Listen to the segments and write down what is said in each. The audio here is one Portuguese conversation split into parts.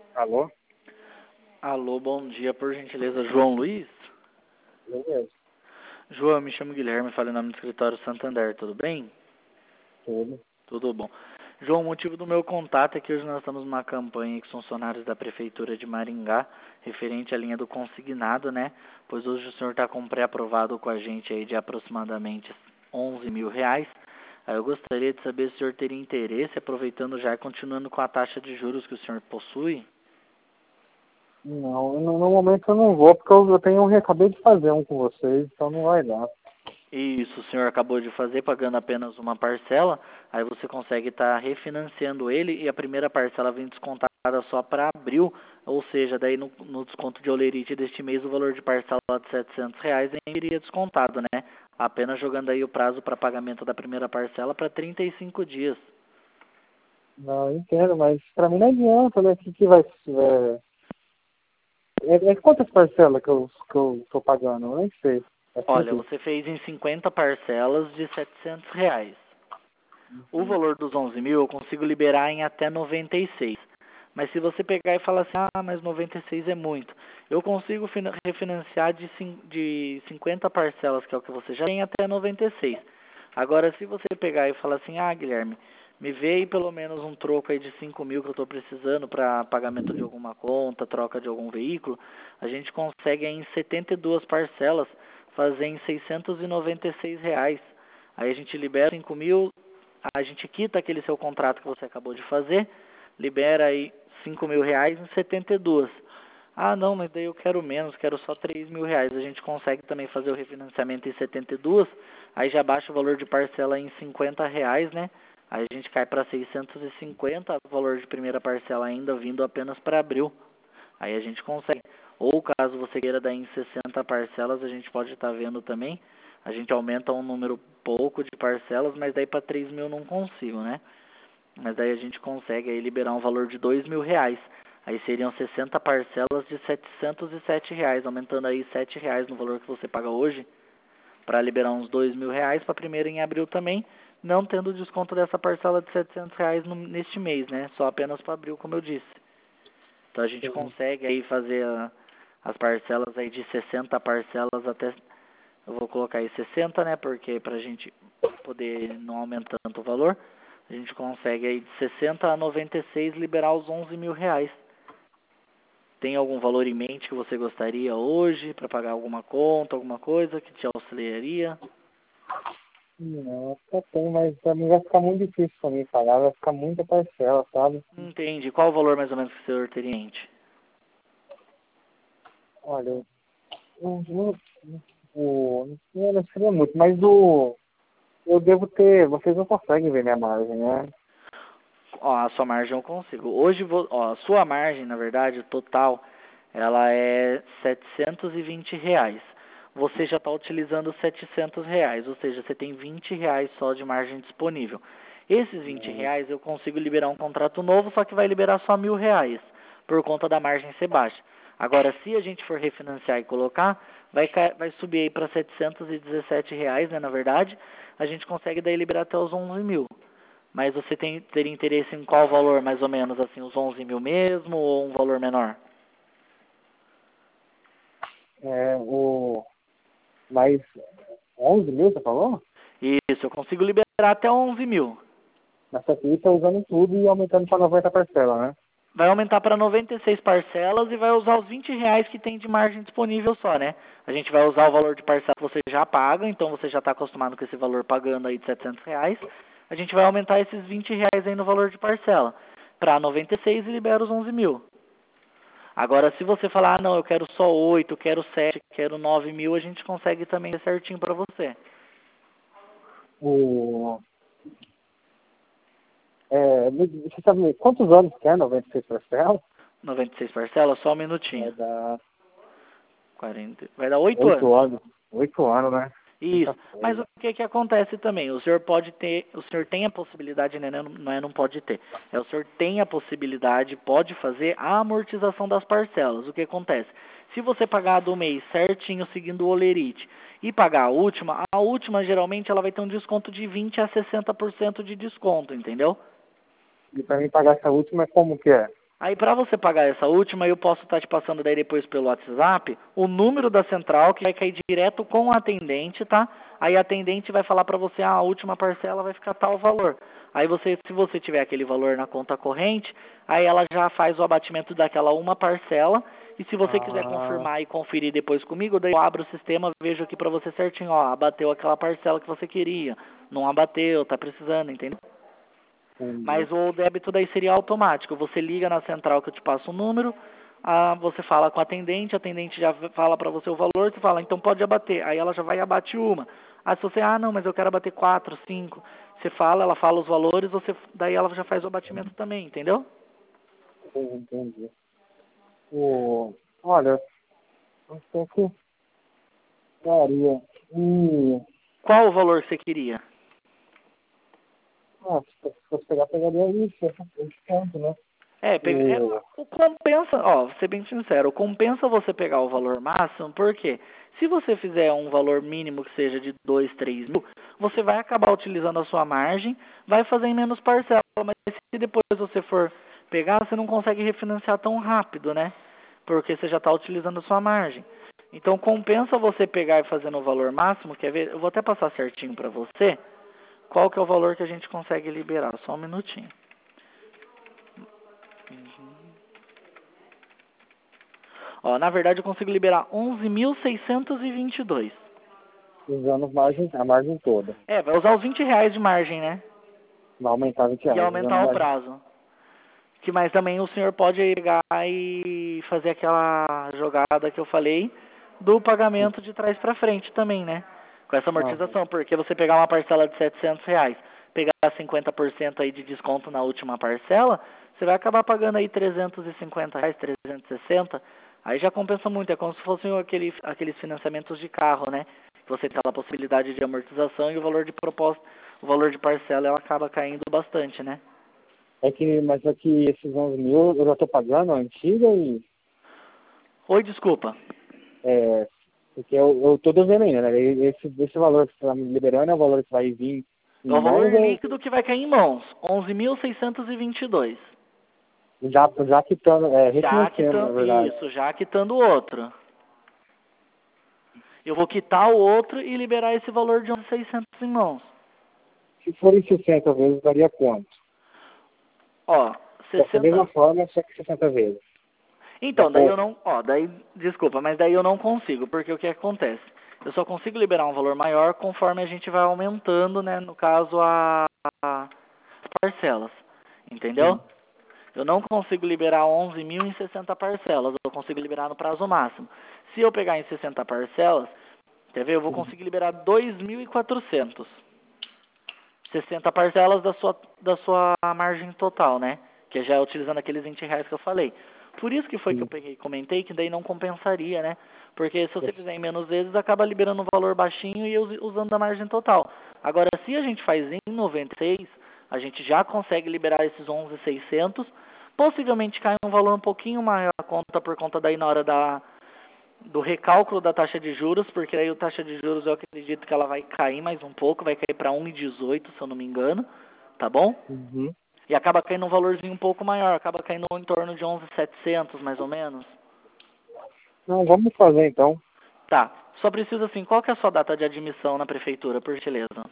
Alô? Alô, bom dia, por gentileza, João Luiz? Eu mesmo. João, eu me chamo Guilherme, falo em nome do escritório Santander, tudo bem? Tudo. Tudo bom. João, o motivo do meu contato é que hoje nós estamos numa campanha com os funcionários da Prefeitura de Maringá, referente à linha do consignado, né? Pois hoje o senhor está com pré-aprovado com a gente aí de aproximadamente R$ 11.000. Aí eu gostaria de saber se o senhor teria interesse, aproveitando já e continuando com a taxa de juros que o senhor possui. Não, no momento eu não vou, porque acabei de fazer um com vocês, então não vai dar. Isso, o senhor acabou de fazer pagando apenas uma parcela, aí você consegue estar refinanciando ele e a primeira parcela vem descontada só para abril, ou seja, daí no desconto de holerite deste mês o valor de parcela de R$ 700 nem iria descontado, né? Apenas jogando aí o prazo para pagamento da primeira parcela para 35 dias. Não, eu entendo, mas pra mim não adianta, né? Que vai... quantas parcelas que eu tô pagando? Eu nem sei. É Olha, sempre... você fez em 50 parcelas de R$ 700. O valor dos 11.000 eu consigo liberar em até 96. Mas se você pegar e falar assim, mas 96 é muito, eu consigo refinanciar de 50 parcelas, que é o que você já tem, até 96. Agora, se você pegar e falar assim, Guilherme, me vê aí pelo menos um troco aí de 5.000 que eu estou precisando para pagamento de alguma conta, troca de algum veículo, a gente consegue aí em 72 parcelas fazer em R$ 696. Aí a gente libera 5.000, a gente quita aquele seu contrato que você acabou de fazer, libera aí R$ 5.000 em 72. Não, mas daí eu quero menos, quero só R$ 3.000. A gente consegue também fazer o refinanciamento em 72, aí já baixa o valor de parcela em R$ 50, né? Aí a gente cai para 650, o valor de primeira parcela ainda vindo apenas para abril. Aí a gente consegue. Ou caso você queira dar em 60 parcelas, a gente pode estar vendo também. A gente aumenta um número pouco de parcelas, mas daí para 3.000 não consigo, né? Mas daí a gente consegue aí liberar um valor de R$ 2.000. Aí seriam 60 parcelas de R$ 707, aumentando aí R$ 7 no valor que você paga hoje, para liberar uns R$ 2.000 para primeiro em abril também, não tendo desconto dessa parcela de R$ 700 neste mês, né? Só apenas para abril, como eu disse. Então a gente consegue aí fazer as parcelas aí de 60 parcelas até, eu vou colocar aí 60, né? Porque pra gente poder não aumentar tanto o valor, a gente consegue aí de 60 a 96 liberar os R$ 11.000. Tem algum valor em mente que você gostaria hoje para pagar alguma conta, alguma coisa que te auxiliaria? Não, até tem, mas pra mim vai ficar muito difícil pra mim pagar, vai ficar muita parcela, sabe? Entendi. Qual o valor mais ou menos que o senhor teria em mente? Olha, não seria muito, mas eu devo ter, vocês não conseguem ver minha margem, né? Ó, a sua margem eu consigo. Hoje, a sua margem, na verdade, total, ela é R$ 720. Você já está utilizando R$ 700, ou seja, você tem R$ 20 só de margem disponível. Esses R$ 20 eu consigo liberar um contrato novo, só que vai liberar só R$ 1.000, por conta da margem ser baixa. Agora, se a gente for refinanciar e colocar, vai subir aí para R$ 717, né, na verdade, a gente consegue daí liberar até os 11.000. Mas você teria interesse em qual valor, mais ou menos, assim, os 11.000 mesmo ou um valor menor? Mais 11.000, você falou? Isso, eu consigo liberar até 11.000. Mas só que isso é usando tudo e aumentando para 90 parcelas, né? Vai aumentar para 96 parcelas e vai usar os R$ 20 que tem de margem disponível só, né? A gente vai usar o valor de parcela que você já paga, então você já está acostumado com esse valor pagando aí de R$ 700. A gente vai aumentar esses R$ 20 aí no valor de parcela para 96 e libera os 11.000. Agora, se você falar, não, eu quero só 8, quero 7, quero 9.000, a gente consegue também certinho para você. Você sabe quantos anos que é 96 parcelas? 96 parcelas, só um minutinho. Vai dar 40, vai dar 8 8 anos. anos. 8 anos, né? Muita Isso. Mas o coisa. que acontece também? O senhor pode ter, o senhor tem a possibilidade, né? Não pode ter. O senhor tem a possibilidade, pode fazer a amortização das parcelas. O que acontece? Se você pagar do mês certinho, seguindo o holerite, e pagar a última geralmente ela vai ter um desconto de 20 a 60% de desconto, entendeu? E para mim pagar essa última, como que é? Aí para você pagar essa última, eu posso estar te passando daí depois pelo WhatsApp o número da central que vai cair direto com o atendente, tá? Aí a atendente vai falar para você, a última parcela vai ficar tal valor. Aí você, se você tiver aquele valor na conta corrente, aí ela já faz o abatimento daquela uma parcela. E se você quiser Ah, confirmar e conferir depois comigo, daí eu abro o sistema, vejo aqui para você certinho, ó, abateu aquela parcela que você queria, não abateu, tá precisando, entendeu? entendi. Mas o débito daí seria automático. Você liga na central que eu te passo o número, você fala com a atendente já fala para você o valor, você fala, então pode abater. Aí ela já vai e abate uma. Aí se você, não, mas eu quero abater 4, 5. Você fala, ela fala os valores, daí ela já faz o abatimento também, entendeu? Entendi. Olha, acho que daria. Qual o valor que você queria? Se fosse pegar, pegaria isso, esse tempo, né? O, O compensa, vou ser bem sincero, compensa você pegar o valor máximo, porque se você fizer um valor mínimo que seja de 2, 3 mil, você vai acabar utilizando a sua margem, vai fazer em menos parcela, mas se depois você for pegar, você não consegue refinanciar tão rápido, né? Porque você já está utilizando a sua margem. Então compensa você pegar e fazer no valor máximo, quer ver? Eu vou até passar certinho para você, qual que é o valor que a gente consegue liberar, só um minutinho. Na verdade eu consigo liberar 11.622. usando a margem toda. Vai usar os R$ 20 de margem, né? Vai aumentar 20 E reais, usando a aumentar o margem. prazo. Mas também o senhor pode pegar e fazer aquela jogada que eu falei do pagamento de trás para frente também, né? Com essa Aham. amortização, porque você pegar uma parcela de R$ 700, pegar 50% aí de desconto na última parcela, você vai acabar pagando aí R$ 350, 360. Aí já compensa muito, é como se fossem aqueles financiamentos de carro, né? Você tem aquela possibilidade de amortização e o valor de proposta, o valor de parcela ela acaba caindo bastante, né? Mas é que esses 11 mil eu já estou pagando a antiga Oi, desculpa. porque eu estou devendo ainda, né? Esse valor que você está me liberando é o valor que vai vir É em o valor mãos ou líquido que vai cair em mãos, 11.622. já quitando, Já refinanciando, na quitando, verdade. isso, já quitando o outro. Eu vou quitar o outro e liberar esse valor de 11.600 em mãos. Se for em 60 vezes, daria quanto? Ó, Dessa mesma 60. forma, só que 60 vezes. Dá Então, daí eu pouco. não, desculpa, mas daí eu não consigo, porque o que acontece? Eu só consigo liberar um valor maior conforme a gente vai aumentando, né, no caso, as parcelas, entendeu? Sim. Eu não consigo liberar 11 mil em 60 parcelas, eu consigo liberar no prazo máximo. Se eu pegar em 60 parcelas, quer ver, eu vou conseguir liberar 2.400. 60 parcelas da sua margem total, né? Que já é utilizando aqueles R$ 20 que eu falei. Por isso que foi que eu Sim. peguei e comentei que daí não compensaria, né? Porque se você fizer em menos vezes, acaba liberando um valor baixinho e usando a margem total. Agora, se a gente faz em 96, a gente já consegue liberar esses 11.600. Possivelmente cai um valor um pouquinho maior a conta por conta daí na hora do recálculo da taxa de juros, porque aí a taxa de juros eu acredito que ela vai cair mais um pouco, vai cair para 1,18, se eu não me engano, tá bom? Uhum. E acaba caindo um valorzinho um pouco maior, acaba caindo em torno de 11.700, mais ou menos. Não, vamos fazer então. Tá, só precisa assim, qual que é a sua data de admissão na prefeitura, por gentileza?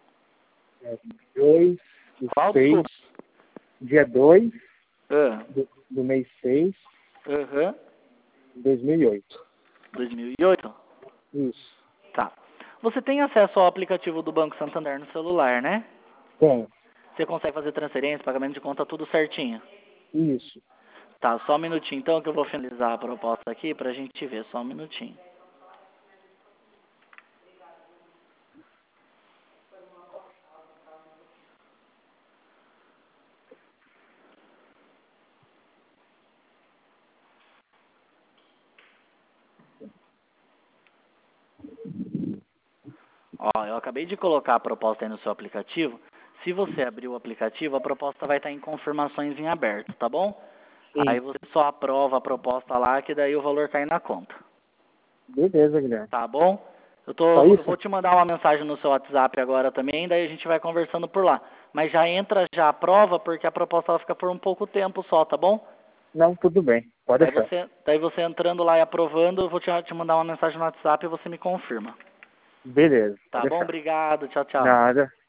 2 do Qual, 6, desculpa? dia 2 Ah, do mês 6, Aham, 2008. 2008? Isso. Tá. Você tem acesso ao aplicativo do Banco Santander no celular, né? Tem. Você consegue fazer transferência, pagamento de conta, tudo certinho. Isso. Tá, só um minutinho então que eu vou finalizar a proposta aqui pra gente ver, só um minutinho. Eu acabei de colocar a proposta aí no seu aplicativo. Se você abrir o aplicativo, a proposta vai estar em confirmações em aberto, tá bom? Aí Sim. você só aprova a proposta lá, que daí o valor cai na conta. Beleza, Guilherme. Tá bom? Só Eu isso? vou te mandar uma mensagem no seu WhatsApp agora também, daí a gente vai conversando por lá. Mas já entra já a prova, porque a proposta ela fica por um pouco tempo só, tá bom? Não, tudo bem. Pode deixar. Daí você entrando lá e aprovando, eu vou te mandar uma mensagem no WhatsApp e você me confirma. Beleza. Tá Pode bom? deixar. Obrigado. Tchau, tchau. Nada.